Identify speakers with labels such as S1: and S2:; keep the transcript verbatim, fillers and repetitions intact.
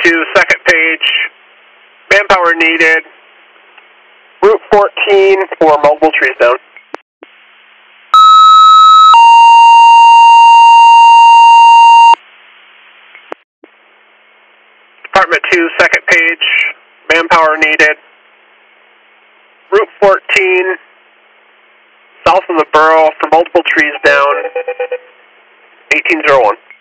S1: two, second page. Manpower needed. Route fourteen for multiple trees down. Department two, second page. Manpower needed. Route fourteen, south of the borough for multiple trees down. eighteen oh one.